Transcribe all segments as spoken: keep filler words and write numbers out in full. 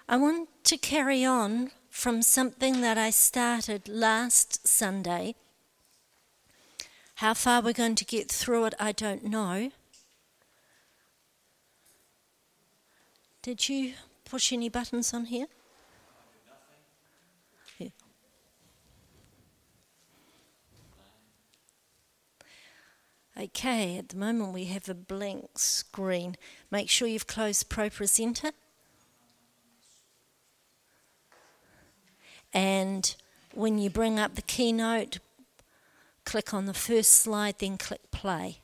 I want to carry on from something that I started last Sunday. How far we're going to get through it, I don't know. Did you push any buttons on here? Yeah. Okay, at the moment we have a blank screen. Make sure you've closed ProPresenter. And when you bring up the keynote, click on the first slide, then click play.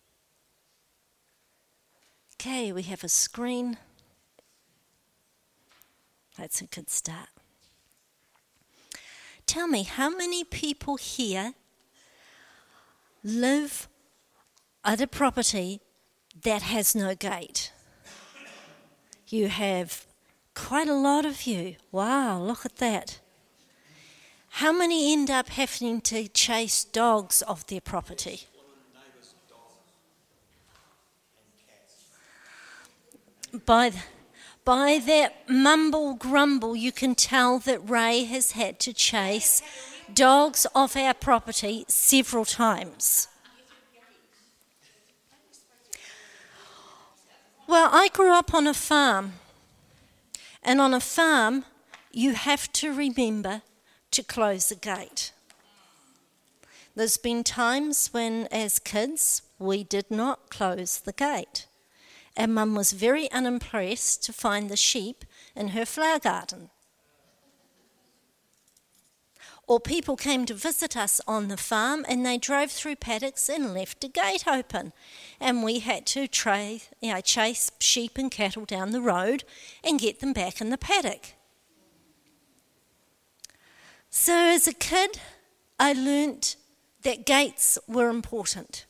Okay, we have a screen. That's a good start. Tell me, how many people here live at a property that has no gate? You have quite a lot of you. Wow, look at that. How many end up having to chase dogs off their property? By, by that mumble grumble, you can tell that Ray has had to chase dogs off our property several times. Well, I grew up on a farm, and on a farm, you have to remember to close the gate. There's been times when, as kids, we did not close the gate. And Mum was very unimpressed to find the sheep in her flower garden. Or people came to visit us on the farm and they drove through paddocks and left a gate open. And we had to tra- you know, chase sheep and cattle down the road and get them back in the paddock. So as a kid, I learnt that gates were important.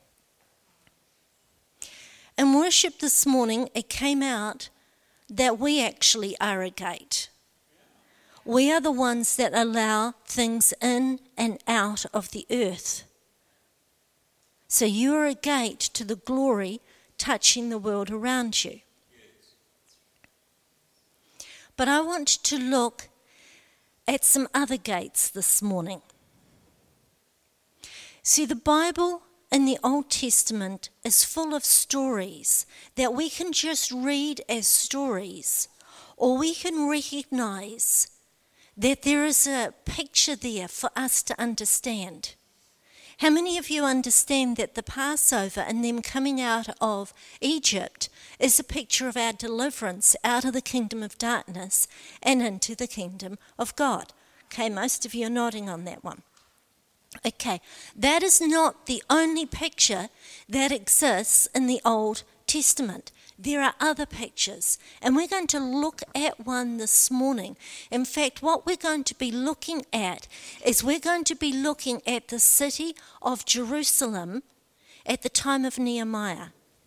In worship this morning, it came out that we actually are a gate. We are the ones that allow things in and out of the earth. So you are a gate to the glory touching the world around you. But I want to look at some other gates this morning. See, the Bible in the Old Testament is full of stories that we can just read as stories, or we can recognize that there is a picture there for us to understand. How many of you understand that the Passover and them coming out of Egypt is a picture of our deliverance out of the kingdom of darkness and into the kingdom of God? Okay, most of you are nodding on that one. Okay, that is not the only picture that exists in the Old Testament. There are other pictures, and we're going to look at one this morning. In fact, what we're going to be looking at is we're going to be looking at the city of Jerusalem at the time of Nehemiah.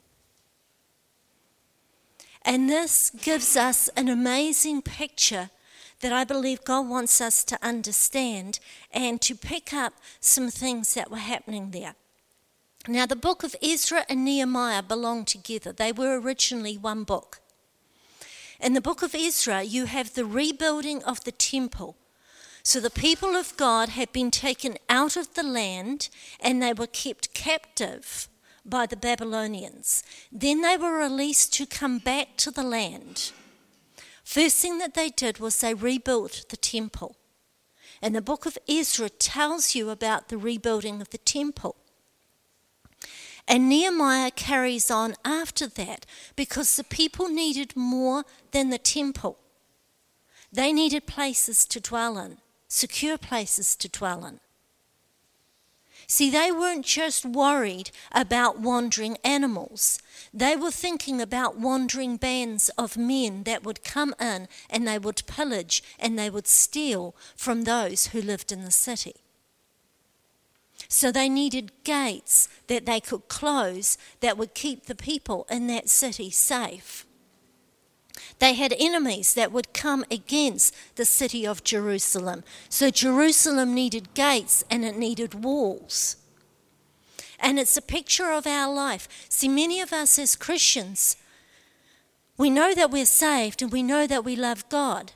And this gives us an amazing picture that I believe God wants us to understand and to pick up some things that were happening there. Now, the book of Ezra and Nehemiah belong together. They were originally one book. In the book of Ezra, you have the rebuilding of the temple. So the people of God had been taken out of the land and they were kept captive by the Babylonians. Then they were released to come back to the land. First thing that they did was they rebuilt the temple. And the book of Ezra tells you about the rebuilding of the temple. And Nehemiah carries on after that because the people needed more than the temple. They needed places to dwell in, secure places to dwell in. See, they weren't just worried about wandering animals. They were thinking about wandering bands of men that would come in and they would pillage and they would steal from those who lived in the city. So they needed gates that they could close that would keep the people in that city safe. They had enemies that would come against the city of Jerusalem. So Jerusalem needed gates and it needed walls. And it's a picture of our life. See, many of us as Christians, We know that we're saved and we know that we love God.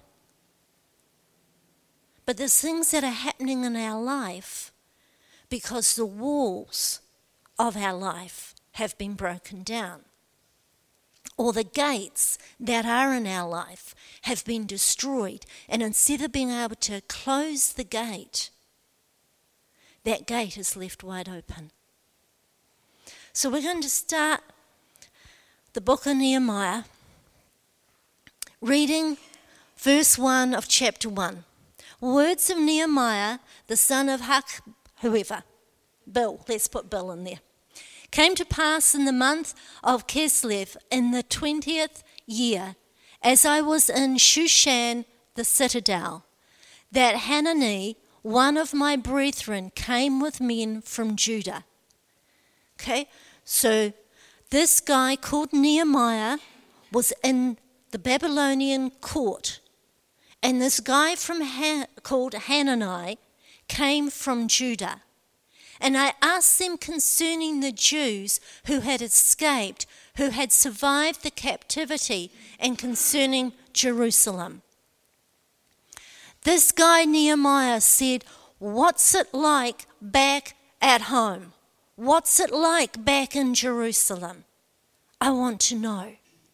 But there's things that are happening in our life because the walls of our life have been broken down. Or the gates that are in our life have been destroyed. And instead of being able to close the gate, that gate is left wide open. So we're going to start the book of Nehemiah, reading verse one of chapter one. Words of Nehemiah, the son of Hak, whoever, Bill, let's put Bill in there. Came to pass in the month of Kislev in the twentieth year, as I was in Shushan the citadel, that Hanani, one of my brethren, came with men from Judah. Okay, so this guy called Nehemiah was in the Babylonian court, and this guy from Han- called Hanani came from Judah. And I asked them concerning the Jews who had escaped, who had survived the captivity, and concerning Jerusalem. This guy Nehemiah said, what's it like back at home? What's it like back in Jerusalem? I want to know.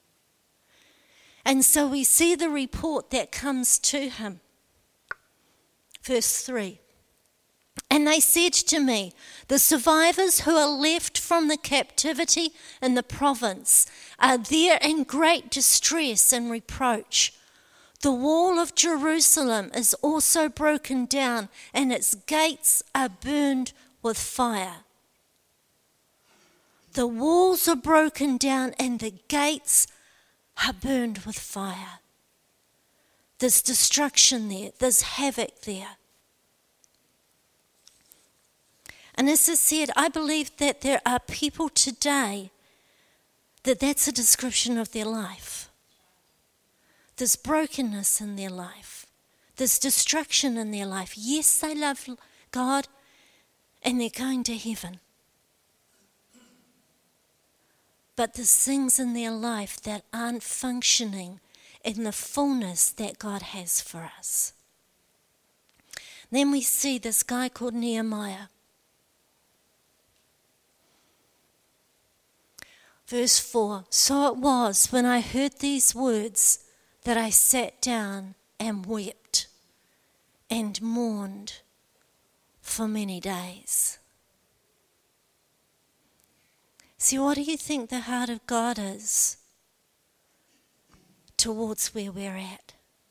And so we see the report that comes to him. Verse three. And they said to me, the survivors who are left from the captivity in the province are there in great distress and reproach. The wall of Jerusalem is also broken down, and its gates are burned with fire. The walls are broken down, and the gates are burned with fire. There's destruction there. There's havoc there. And as I said, I believe that there are people today that that's a description of their life. There's brokenness in their life. There's destruction in their life. Yes, they love God and they're going to heaven. But there's things in their life that aren't functioning in the fullness that God has for us. Then we see this guy called Nehemiah. Verse four, so it was when I heard these words that I sat down and wept and mourned for many days. See, what do you think the heart of God is towards where we're at?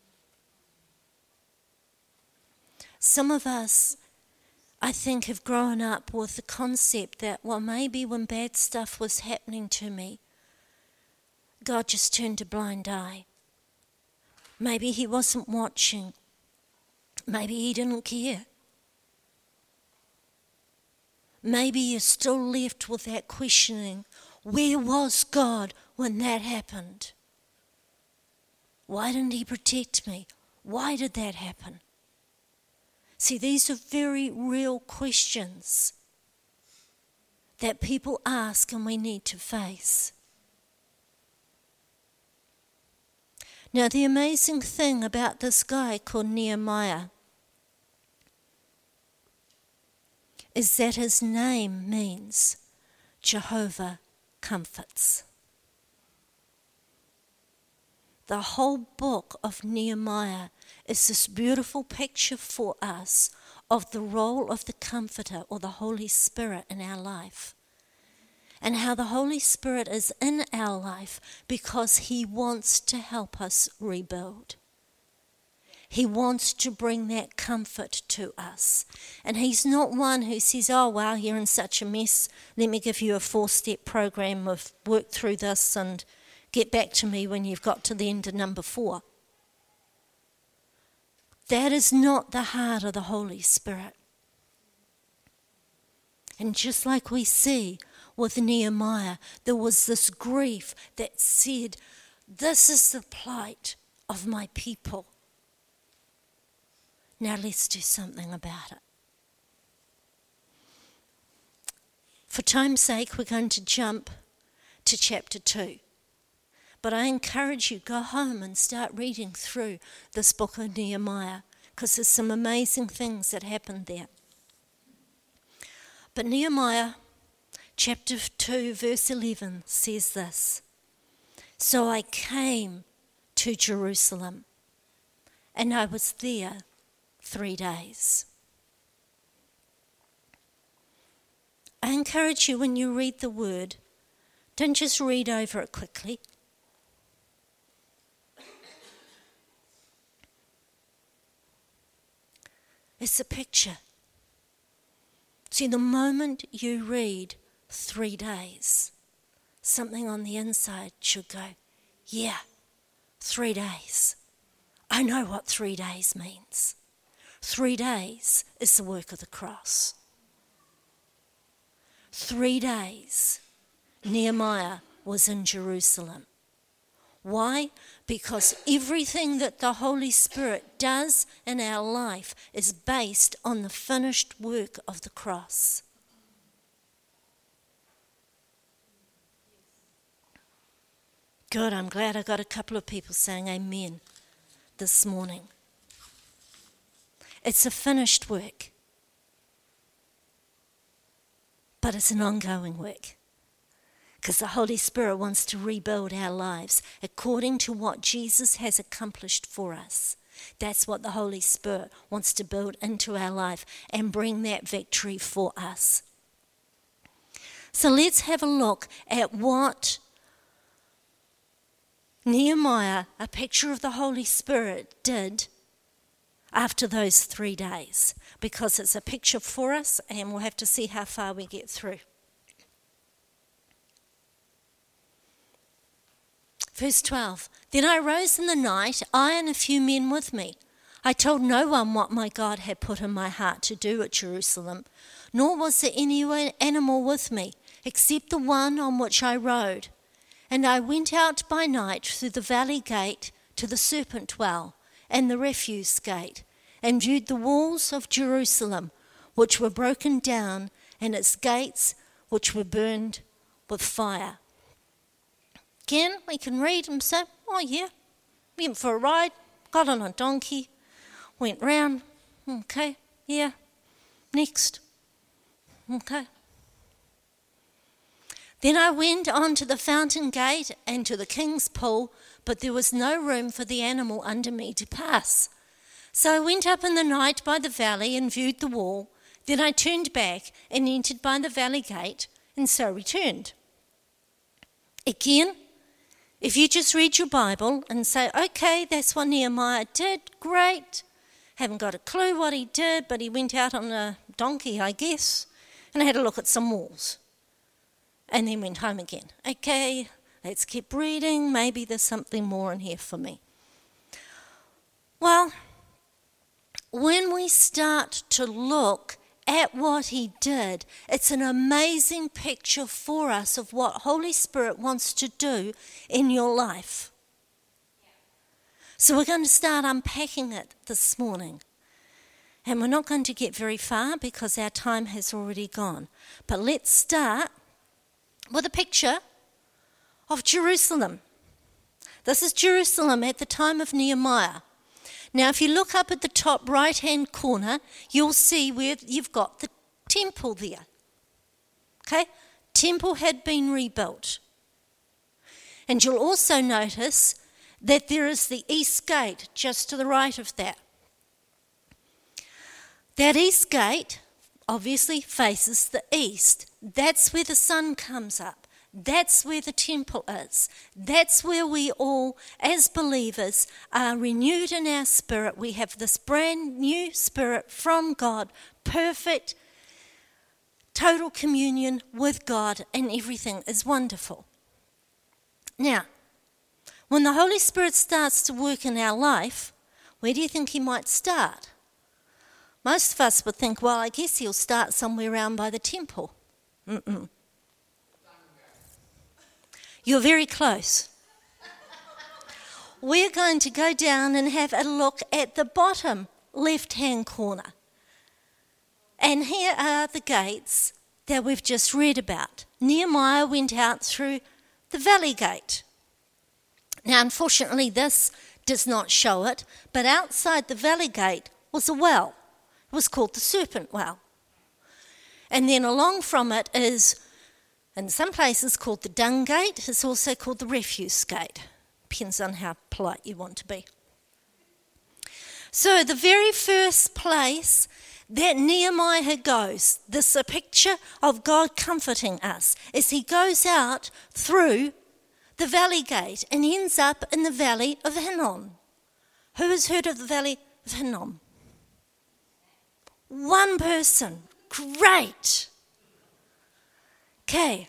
Some of us, I think, have grown up with the concept that, well, maybe when bad stuff was happening to me, God just turned a blind eye. Maybe he wasn't watching. Maybe he didn't care. Maybe you're still left with that questioning, where was God when that happened? Why didn't he protect me? Why did that happen? See, these are very real questions that people ask and we need to face. Now, the amazing thing about this guy called Nehemiah is that his name means Jehovah comforts. The whole book of Nehemiah is this beautiful picture for us of the role of the Comforter or the Holy Spirit in our life. And how the Holy Spirit is in our life because he wants to help us rebuild. He wants to bring that comfort to us. And he's not one who says, oh, wow, you're in such a mess. Let me give you a four-step program of work through this and get back to me when you've got to the end of number four. That is not the heart of the Holy Spirit. And just like we see with Nehemiah, there was this grief that said, this is the plight of my people. Now let's do something about it. For time's sake, we're going to jump to chapter two. But I encourage you, go home and start reading through this book of Nehemiah, because there's some amazing things that happened there. But Nehemiah chapter two verse eleven says this: "So I came to Jerusalem, and I was there three days." I encourage you, when you read the word, don't just read over it quickly. It's a picture. See, the moment you read three days, something on the inside should go, yeah, three days. I know what three days means. Three days is the work of the cross. Three days Nehemiah was in Jerusalem. Why? Because everything that the Holy Spirit does in our life is based on the finished work of the cross. Good, I'm glad I got a couple of people saying amen this morning. It's a finished work, but it's an ongoing work. Because the Holy Spirit wants to rebuild our lives according to what Jesus has accomplished for us. That's what the Holy Spirit wants to build into our life and bring that victory for us. So let's have a look at what Nehemiah, a picture of the Holy Spirit, did after those three days. Because it's a picture for us, and we'll have to see how far we get through. Verse twelve, "Then I rose in the night, I and a few men with me. I told no one what my God had put in my heart to do at Jerusalem, nor was there any animal with me, except the one on which I rode. And I went out by night through the valley gate to the serpent well and the refuse gate, and viewed the walls of Jerusalem, which were broken down, and its gates, which were burned with fire." Again, we can read and say, oh yeah, went for a ride, got on a donkey, went round, okay, yeah, next, okay. "Then I went on to the fountain gate and to the king's pool, but there was no room for the animal under me to pass. So I went up in the night by the valley and viewed the wall. Then I turned back and entered by the valley gate, and so returned." Again, if you just read your Bible and say, okay, that's what Nehemiah did, great. Haven't got a clue what he did, but he went out on a donkey, I guess, and had a look at some walls. And then went home again. Okay, let's keep reading. Maybe there's something more in here for me. Well, when we start to look at what he did, it's an amazing picture for us of what Holy Spirit wants to do in your life. So we're going to start unpacking it this morning. And we're not going to get very far because our time has already gone. But let's start with a picture of Jerusalem. This is Jerusalem at the time of Nehemiah. Now, if you look up at the top right-hand corner, you'll see where you've got the temple there. Okay? Temple had been rebuilt. And you'll also notice that there is the east gate just to the right of that. That east gate obviously faces the east. That's where the sun comes up. That's where the temple is. That's where we all, as believers, are renewed in our spirit. We have this brand new spirit from God, perfect, total communion with God, and everything is wonderful. Now, when the Holy Spirit starts to work in our life, where do you think he might start? Most of us would think, well, I guess he'll start somewhere around by the temple. Mm-mm. You're very close. We're going to go down and have a look at the bottom left-hand corner. And here are the gates that we've just read about. Nehemiah went out through the valley gate. Now, unfortunately, this does not show it, but outside the valley gate was a well. It was called the Serpent Well. And then along from it is, in some places, called the Dung Gate. It's also called the Refuse Gate. Depends on how polite you want to be. So the very first place that Nehemiah goes, this is a picture of God comforting us, is he goes out through the valley gate and ends up in the valley of Hinnom. Who has heard of the valley of Hinnom? One person. Great. Okay.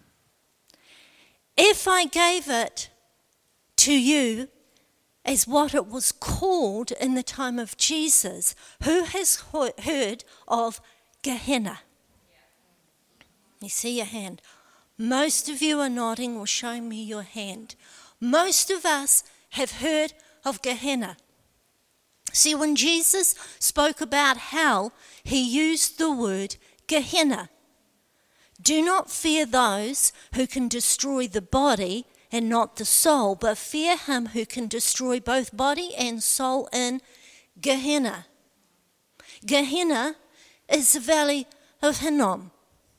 If I gave it to you as what it was called in the time of Jesus, who has heard of Gehenna? You see your hand. Most of you are nodding or showing me your hand. Most of us have heard of Gehenna. See, when Jesus spoke about hell, he used the word Gehenna. Do not fear those who can destroy the body and not the soul, but fear him who can destroy both body and soul in Gehenna. Gehenna is the valley of Hinnom.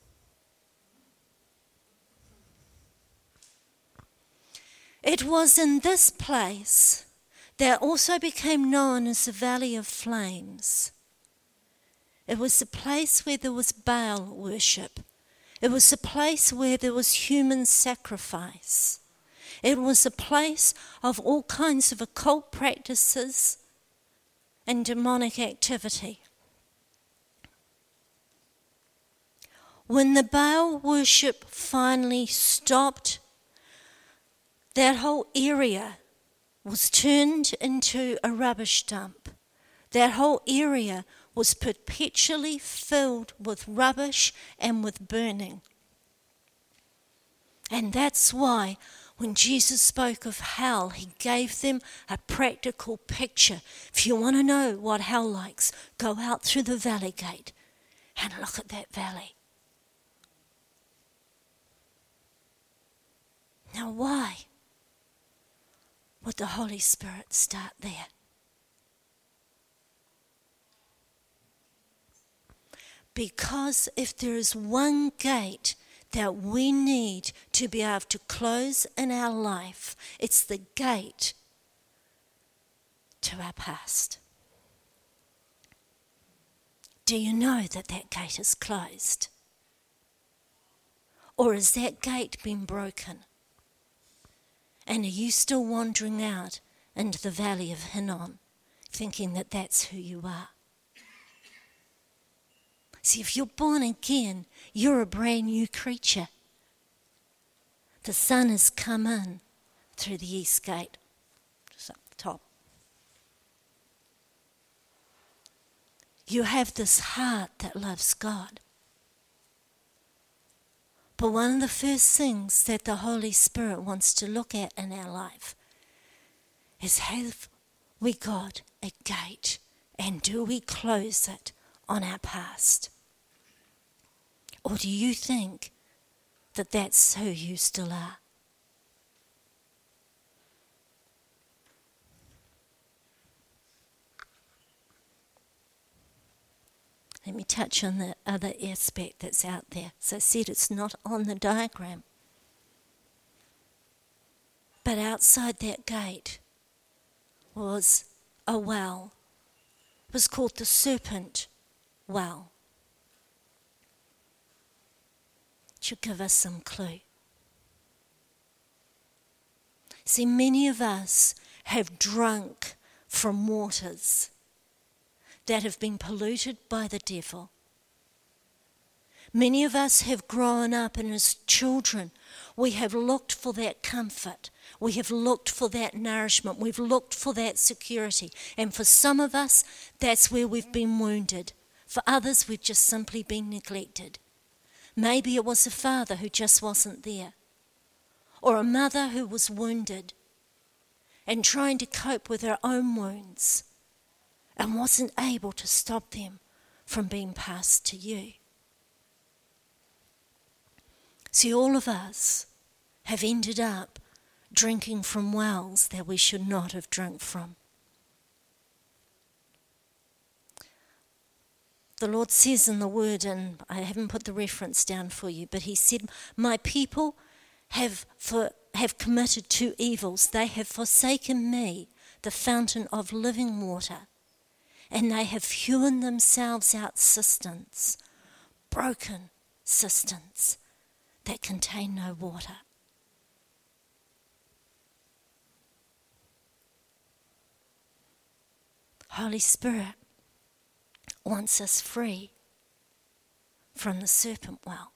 It was in this place that also became known as the Valley of Flames. It was the place where there was Baal worship. It was the place where there was human sacrifice. It was a place of all kinds of occult practices and demonic activity. When the Baal worship finally stopped, that whole area was turned into a rubbish dump. That whole area was perpetually filled with rubbish and with burning. And that's why when Jesus spoke of hell, he gave them a practical picture. If you want to know what hell likes, go out through the valley gate and look at that valley. Now why would the Holy Spirit start there? Because if there is one gate that we need to be able to close in our life, it's the gate to our past. Do you know that that gate is closed? Or has that gate been broken? And are you still wandering out into the valley of Hinnom, thinking that that's who you are? See, if you're born again, you're a brand new creature. The sun has come in through the east gate, just up the top. You have this heart that loves God. But one of the first things that the Holy Spirit wants to look at in our life is, have we got a gate, and do we close it on our past? Or do you think that that's who you still are? Let me touch on the other aspect that's out there. As I said, it's not on the diagram. But outside that gate was a well. It was called the Serpent Well. It should give us some clue. See, many of us have drunk from waters that have been polluted by the devil. Many of us have grown up, and as children, we have looked for that comfort. We have looked for that nourishment. We've looked for that security. And for some of us, that's where we've been wounded. For others, we've just simply been neglected. Maybe it was a father who just wasn't there, or a mother who was wounded and trying to cope with her own wounds and wasn't able to stop them from being passed to you. See, all of us have ended up drinking from wells that we should not have drunk from. The Lord says in the Word, and I haven't put the reference down for you, but he said, my people have for, have committed two evils. They have forsaken me, the fountain of living water, and they have hewn themselves out cisterns, broken cisterns that contain no water. Holy Spirit wants us free from the serpent well.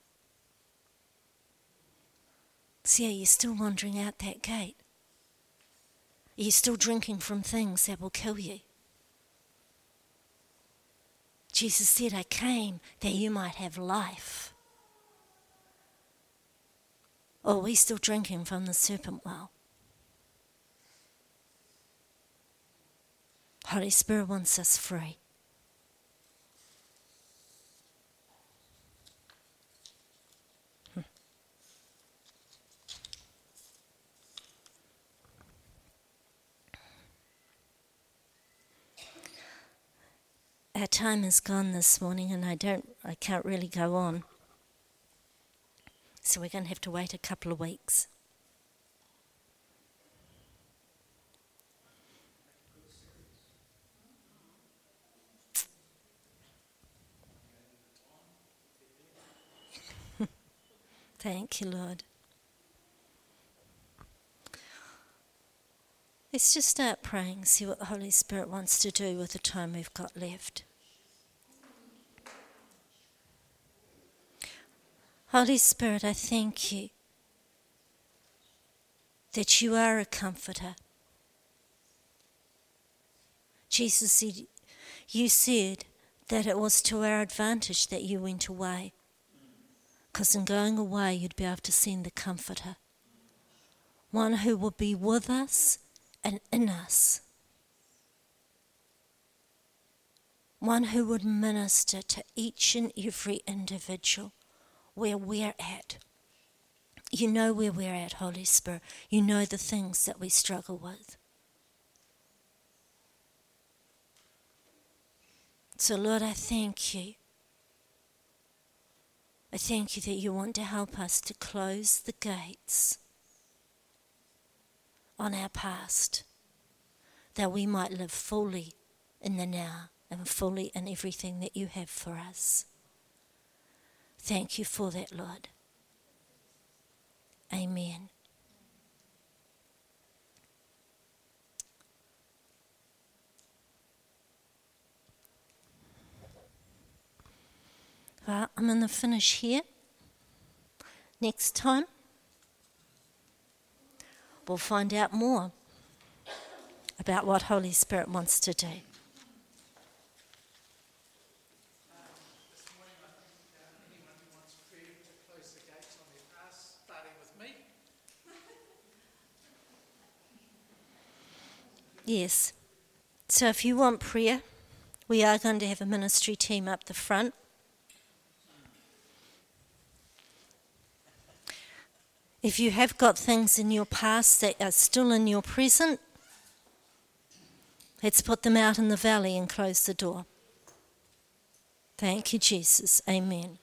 See, are you still wandering out that gate? Are you still drinking from things that will kill you? Jesus said, I came that you might have life. Or are we still drinking from the serpent well? Holy Spirit wants us free. Hmm. Our time is gone this morning, and I don't, I can't really go on. So we're going to have to wait a couple of weeks. Thank you, Lord. Let's just start praying, see what the Holy Spirit wants to do with the time we've got left. Holy Spirit, I thank you that you are a comforter. Jesus said, you said that it was to our advantage that you went away, because in going away you'd be able to send the comforter, one who will be with us and in us, one who would minister to each and every individual where we're at. You know where we're at, Holy Spirit. You know the things that we struggle with. So Lord, I thank you. I thank you that you want to help us to close the gates on our past, that we might live fully in the now and fully in everything that you have for us. Thank you for that, Lord. Amen. Well, I'm going to finish here. Next time, we'll find out more about what Holy Spirit wants to do. Yes. So if you want prayer, we are going to have a ministry team up the front. If you have got things in your past that are still in your present, let's put them out in the valley and close the door. Thank you, Jesus. Amen.